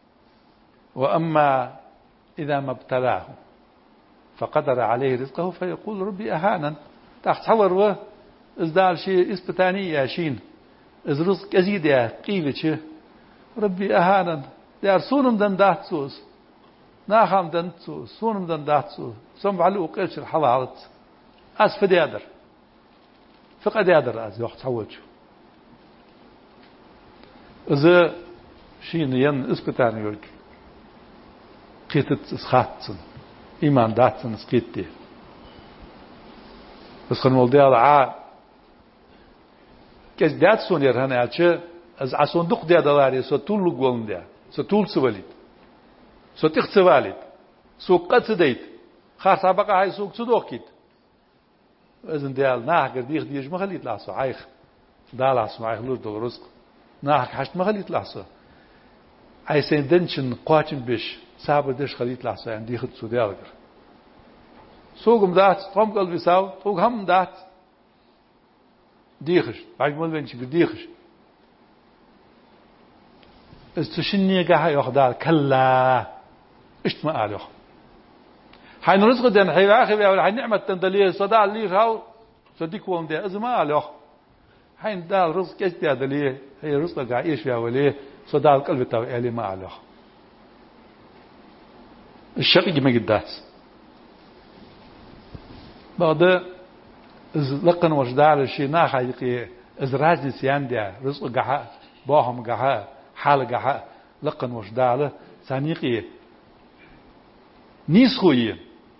[SPEAKER 2] وأما إذا ما ابتلاه فقدر عليه رزقه فيقول ربي أهانا تحت حور ازدال شيء اسبتاني يا شين از رزق أزيد يا قيلة ربي أهانا دار سونم دن دات سوس ناخام دنتو سونم دن داتو سم علو قيلش الحلالت أس فديادر فقد يادر أز يوقت حوجه إذا شين ين إسبتاني يورك قيتت إسخاتسن إيمان داتسن إسقيتي بس خنول ديال عا كز داتسون يرهن عشة از عصون دق ديال دلاري سو طول لقولن ديال سو طول سواليد سو تخسوالد سوق قد سديت خاصة بقى هاي سوق صدوقيت إذن ديال ناحك ديخ ديش ما خليت لحظة عايخ دال عصم عايخ لور دول رزق ناحك حشت ما خليت لحظة عايسين دنشن قواتن بيش سابر ديش خليت لحظة يعني ديخت سو ديالغر سوقم دات طم قلبي ساو طوق هم دات ديخش بعد مول بنش ديخش استشني قاها يخدال كلا اشت ما قال حين رزق دين حي اخي ولا حين نعمه تندليه صدع لي راو صديق وون ده از ما قال حين دال رزق ايش ده ليه هي رزق قايش يا وليه صدع القلب تاعي لي ما قال الشقي ما قداس بعد از لقن وجدال الشيء نا حقيقي از راجي سيان ده رزق قها باهم قها حال قها لقن وجدال ثانيقي نيسخوي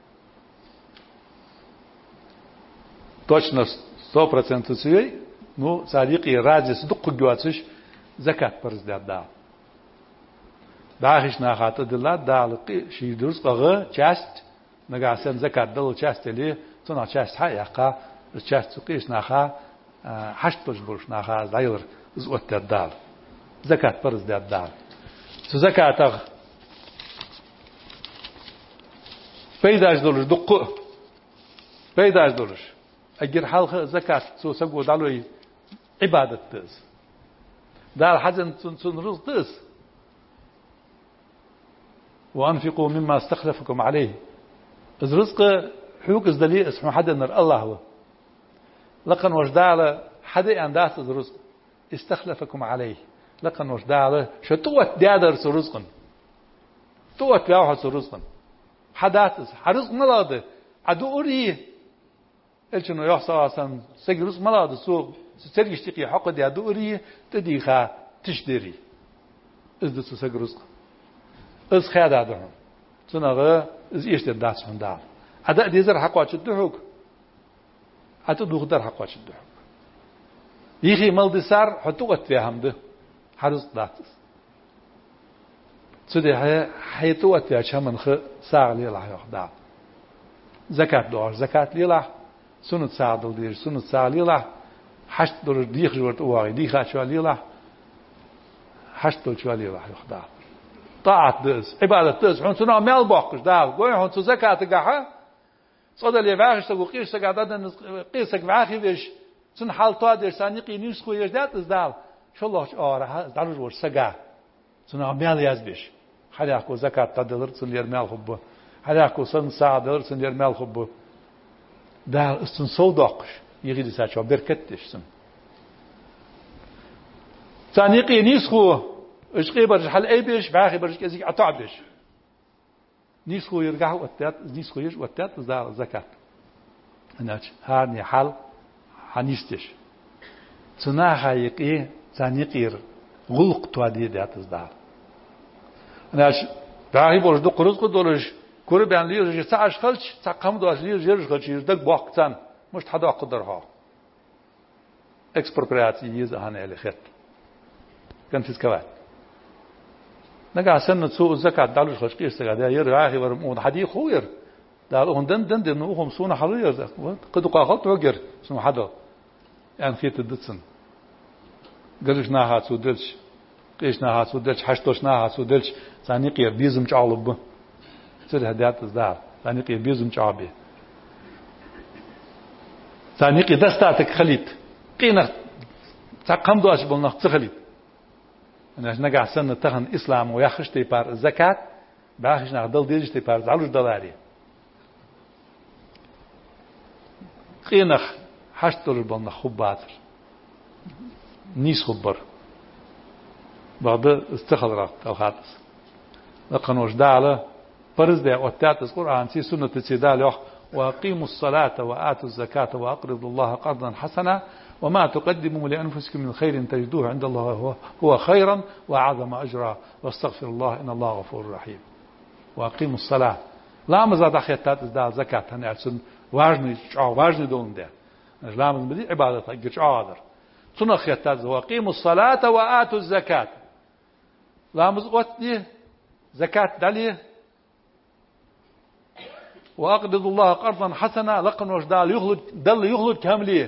[SPEAKER 2] точно 100% سوي ну صديقي راجي صدق جواتش زكاة برز دا داخش ناخات دلا دالقي شي درس قغه часть نغاسن زكاة دل часть لي تنا часть حقا часть قيش ناخا حشت برش ناخا داير زوت دال زكاة برز دال زكاة بيداش دولش دق بيداش دولش أجر حلقة زكاة سو سقو دالوي عبادة تز دال حزن سن رزق تز وأنفقوا مما استخلفكم عليه الرزق حوق إزدلي اسمه حدا نر الله هو لقن وجدال حدا أنداس الرزق استخلفكم عليه لقن وجدال شو توت دادر سرزقن توت بياوها سرزقن حداث حرزق ملاده عدو أوريه إلشنو يحصل أصلا سجرز ملاده سو سرجش تقي حق دي عدو أوريه تديخا تشدري إزد سجرز إز خياد عدهم سنغا إز إيش تداس هم دار عدا ديزر حقوات شدوحك عدو دوخدر حقوات شدوحك يخي ملدي سار حتوقت فيهم ده حرزق داتس سودي حيتوقت فيها شمن خ ساغ ليلا يخدع زكاة دور زكاة ليلا سنة ساغ دير سنة ساغ ليلا حشت دور ديخ جورت واغي ديخ شو ليلا حشت دور شو ليلا يخدع طاعت دز عبادة دز حون سنة مال باقش داو قوي حون زكاة تقاها صدق اللي باقش تقول قيش تقعد قيسك معاخي فيش سن حال طادر سانيقي نيسكو يجدات دال شو الله آره دارج ور سجا سن مال يزبش حدا يحكوا زكاة تدلر سن يرمال خبه حدا يحكوا سن ساعة سن يرمال خبه دال استن صودقش يغيد ساتشوا بركتش سن سانيقي نيسكو اشقي برج حل اي بيش باخي برج كزيك عطعبش نيسكو يرجع وتات نيسكو يج وتات دال زكاة هناك هارني حال حنيستش تنا حقيقي تانيقير غلق توادي داتز دار ناش راهي برج قرز قدولش كور بان لير ساعش خلش تقام دوش لير جرج خلش يردك باقتن مش حدا قدرها اكسبروبرياتي يز هان الخت كان في سكوات نجا سن سوق الزكاه دالش خلش قيس دا ير راهي ورم حدي خوير دال هندن نوهم سونه حلير قد قاقلت وجر سمو حدا يعني خيت الدتسن قالش ناها سودلش قيش ناها سودلش حشتوش ناها سودلش ثاني قير بيزم تعالب سر هدات الزار ثاني قير بيزم تعابي ثاني قير دستاتك خليت قينا تقام دوش بالنخ تخليت أنا نجع سنة تهن إسلام ويخش تيبار الزكاة باخش نخدل ديج تيبار زعلوش دلاري قينخ حشتر بالنخ خباتر نيس خبر بعد استخلرات الخاتس لقن وجداله فرز ده وتاتس القرآن سي سنة تسيدال وأقيموا الصلاة وآتوا الزكاة وأقرضوا الله قرضا حسنا وما تقدموا لأنفسكم من خير تجدوه عند الله هو خيرا وأعظم أجرا واستغفر الله إن الله غفور رحيم وأقيموا الصلاة لا مزاد أخيات دا زكاة هنأسن واجني دون ده لا مزاد بدي عبادة أجرش عادر سنة أخيات وأقيموا الصلاة وآتوا الزكاة لا مزاد زكاة داليه وأقرضوا الله قرضا حسنا لقن وجدال يخلد كامليه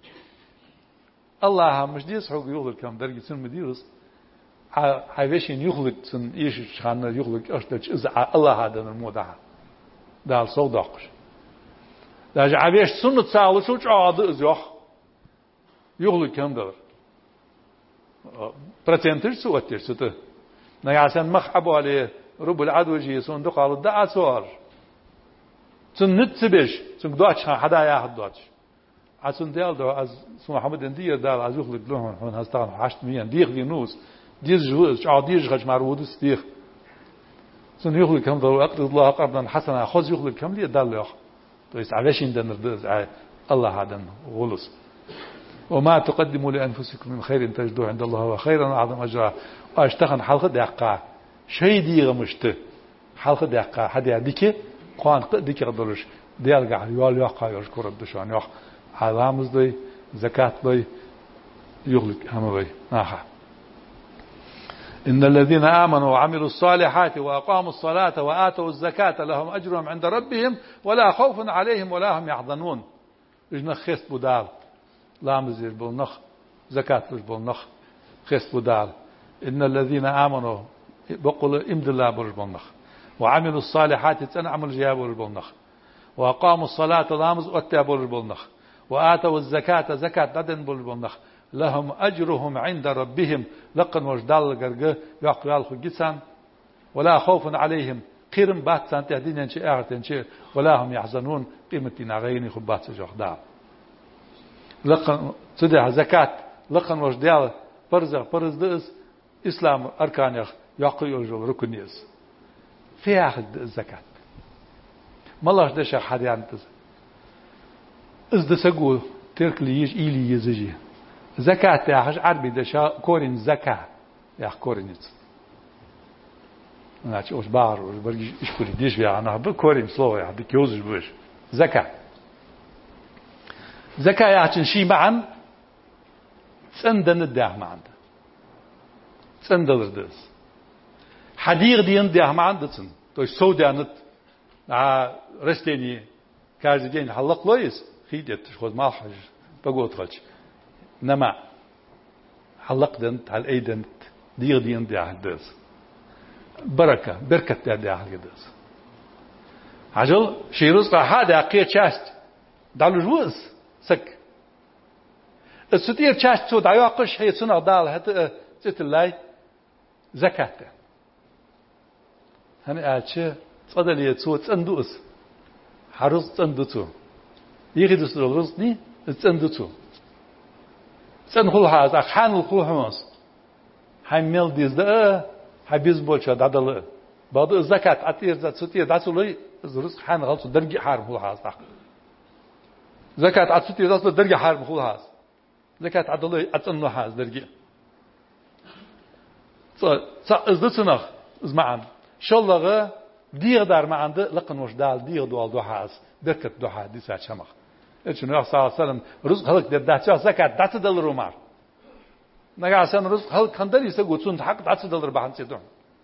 [SPEAKER 2] الله مش ديس حق يخلد كام درجة سن مديرس حيفشين يخلد سن إيش خانة يخلد أشتج إذا الله هذا المودع دال صودقش ده عبيش سنة سال شو عاد إزيح يخلد كام دار برتنتش سوتش سته نيعسن مخبو عليه رب العدو جي صندوق على الدعاء سوار سن نتسبش سن دوتش حدا ياخد دوتش عشان ديال ده از سو محمد اندير دال از يخلق لهم هون هستان 800 ديخ دي نوس ديز جوز عاديش غش مرود استيخ سن يخلق كم ده اقرض الله قرضا حسنا خذ يخلق كم لي دال له تو يسعلشين دنردز الله هذا غلص وما تقدموا لانفسكم من خير تجدوه عند الله هو خيرا واعظم اجرا اشتغل حلقه دقه شي دي غمشت حلقه دقه هدي ديك قان ديك قدرش ديال قاع يول يقا يشكر الدشان يق علامز دي زكاة دي يغلق هم دي إن الذين آمنوا وعملوا الصالحات وأقاموا الصلاة وآتوا الزكاة لهم أجرهم عند ربهم ولا خوف عليهم ولا هم يحزنون إجنا خيست بدال لامز بالنخ زكاة بالنخ خيست بدال إن الذين آمنوا بقول إمد الله برج بالنخ وعملوا الصالحات تنعمل جياب برج بالنخ وأقاموا الصلاة لامز أتى برج بالنخ وآتوا الزكاة زكاة ددن بالبنخ لهم أجرهم عند ربهم لقن وجدال قرقه يقيال خجسان ولا خوف عليهم خيرم بات سانت هدين ينشي أعرت ولا هم يحزنون قيمتنا غيني خبات سجوخ لقن صدق زكاة لقن وجدال فرز دس إسلام أركان يقي يرجو ركنيز في أخذ الزكاة ما الله دش حديان تز إز دسقو ترك ليج إلي يزجي زكاة يا حج عربي دشا كورين زكاة يا كورينيز أنا أشوف بار وبرجع إشكولي ديش بيا أنا بكورين سلوى يا بكيوزش بوش زكاة زكاة عشان شيء معن سندن الداه معن سندل دس حديق دين داه معن دتن توي سودا نت رستيني كارزين حلق لويس خيدت خود ما حج بقول خلش نما حلق دنت على أيدنت دير دين داه دس بركة داه دس عجل شيروس هذا قيت شاست دالو جوز سك الستير شاست سود عياقش هي سنة دال هت ست الله زكاة هني أشي صدق لي تسود صندوس حرص صندوتو يجي تسول رزني صندوتو صندوق هذا خان الخوهمس هاي ميل ديز ده هاي بيزبول شو دادل بعد الزكاة أتير ذات ستير ذات سولي الرزق خان غلط درجة حرب هو هذا زكاة عطفتي ذات درجة حرب هو هذا زكاة عدل أتنو هذا درجة إزدتنا إزمعن شو الله دير دار ما عنده لقن وش دال دير دوال دو هذا بركة دو هذا دي ساعة شمخ إيش نروح صلى الله عليه وسلم رزق هلك ده زكاة دات دل رومار نجا سن رزق هلك خندري سجود سن حق دات دل ربحان سيدون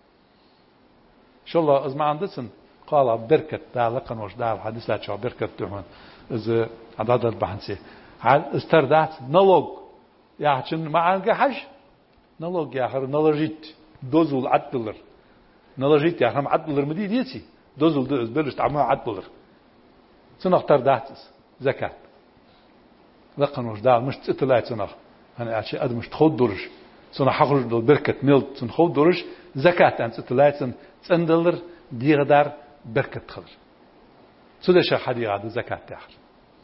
[SPEAKER 2] شو الله إزمعن دسن قال بركة دال لقن وش دال حديث لا شو بركة دهون إذا عدد البحثي على استردات نلوج يا عشان ما عنك حج نلوج يا آخر نلجيت دوزول عدلر نلجيت يا آخر عدلر مدينتي دوزول دوز بلش تعمل عدلر سنة استردات زكاة لقن وش دال مش تطلعت سنة أنا أشياء أد مش تخود درج سنة حقل دول بركة ميل سنة خود درج زكاة أنت تطلعت سن دولار ديغدار بركة خلر سودش حدي هذا زكاة آخر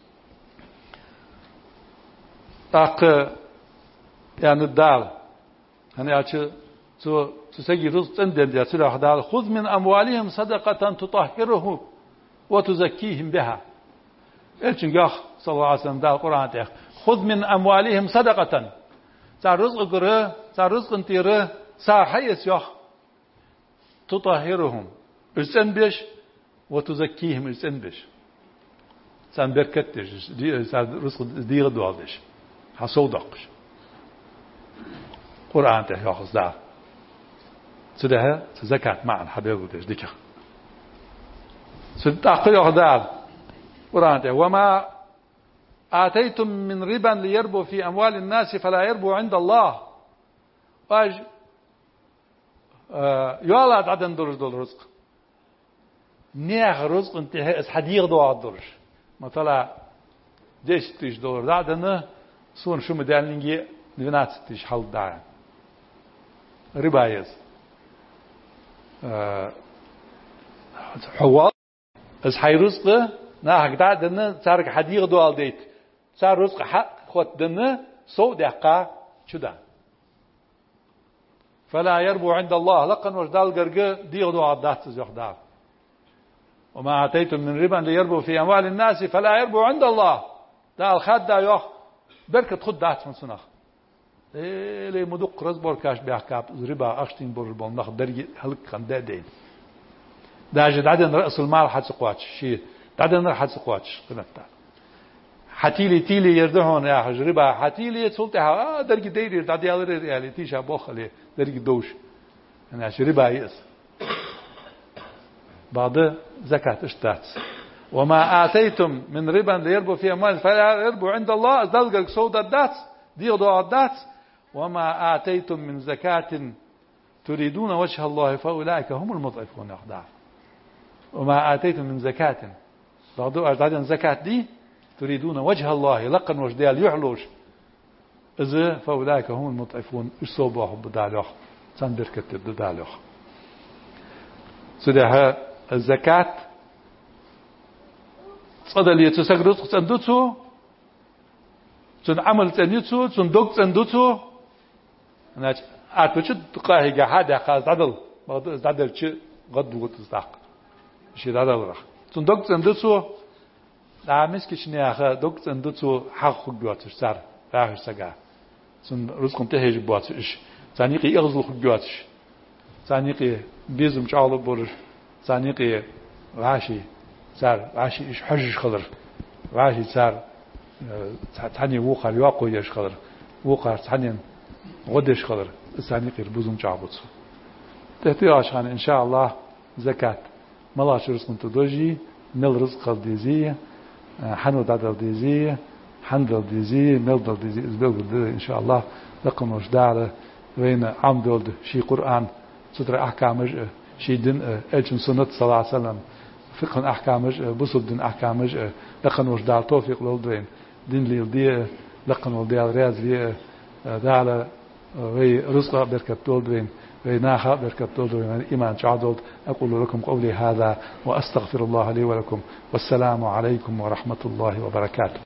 [SPEAKER 2] أق يعني الدال أنا أشياء تسجي رزق عندهم يا سيد الدال خذ من أموالهم صدقة تطهره وتزكيهم بها إيش نجاح صلى الله عليه وسلم دال القرآن تأخ خذ من أموالهم صدقة صار رزق قرأ صار رزق انتيره صار حيث يخ تطهرهم إرسن بيش وتزكيهم إرسن بيش صار بركتش دي صار رزق دير دوالش حصودقش قرآن تأخ يأخذ دال سدها زكاة معا حبيبه ديش ديكه سد أخذ يأخذ دال قرآن تأخ وما آتيتم من ربا ليربو في أموال الناس فلا يربو عند الله واج يولد عدن درج دول رزق نيخ رزق انتهى حديق دو درج مثلا ديش تيش دولار دعنا سون شو مدالنجي نبنات تيش حل دعنا ربايز حوال از حي رزق ناهك دعنا تارك حديق دو ديت صار رزق حق خد دنا سو دقة شدا فلا يربو عند الله لقن وجدال قرقة ديغدو عدات زيخدار وما آتيتم من ربا ليربو في أموال الناس فلا يربو عند الله دا الخد دا يوخ بركة خد دات من سنخ لي مدق رزبور كاش بيحكاب ربا أشتين بربون نخ درجي هلك خندا دين دا جد عدن رأس المال حد سقواتش شيء عدن حد سقواتش قلتا حتيلي تيلي يردهون يا حجربا حتيلي سلطها درجة ديري تعدي على يعني تيشا بوخلي درجة دوش أنا شربا يأس بعد زكاة اشتات وما آتيتم من ربا ليربو في أموال فلا يربو عند الله دلقك سودة الدات ديغدو الدات وما آتيتم من زكاة تريدون وجه الله فأولئك هم المضعفون أخدار وما آتيتم من زكاة بعضو أجدادين زكاة دي تريدون وجه الله لقن وجدال يعلوش إذا فأولئك هم المضعفون إصابوا بدالوخ سنبركت بدالوخ سدها الزكاة صدل يتسجل تندوتو تن عمل تندوتو تن دوق تندوتو أنا أتبشد قاهي جهاد يا خاز عدل بعض عدل شيء قد بقول تستحق شيء عدل راح تن دوق تندوتو لا مسكش نيا دوق تندوتو حق جواتش سار راح سجا تن رزقم تهج بواتش زانيقي يغزل جواتش زانيقي بيزم شعله بور زانيقي راشي سار راشي إيش حجج خضر راشي سار تاني وقار يواقو يش خضر وقار تاني غدش خضر زانيقي البوزم شعبوت تهتي عشان إن شاء الله زكاة ملاش رزق تدوجي مل رزق الديزية حنو دادل ديزية حندل ديزية مل دل ديزية إزبال إن شاء الله لقم وش داره وين عم دولد شي قرآن ستر أحكامج شي دين أجن سنة صلى الله عليه وسلم فقه أحكامج بصل دين أحكامج لقن وش دار توفيق لولدين دين ليلدي لقن ولدي رياض لي دار وي رزق بركة دولدين وي ناخا بركة دولدين إيمان شعدولد أقول لكم قولي هذا وأستغفر الله لي ولكم والسلام عليكم ورحمة الله وبركاته.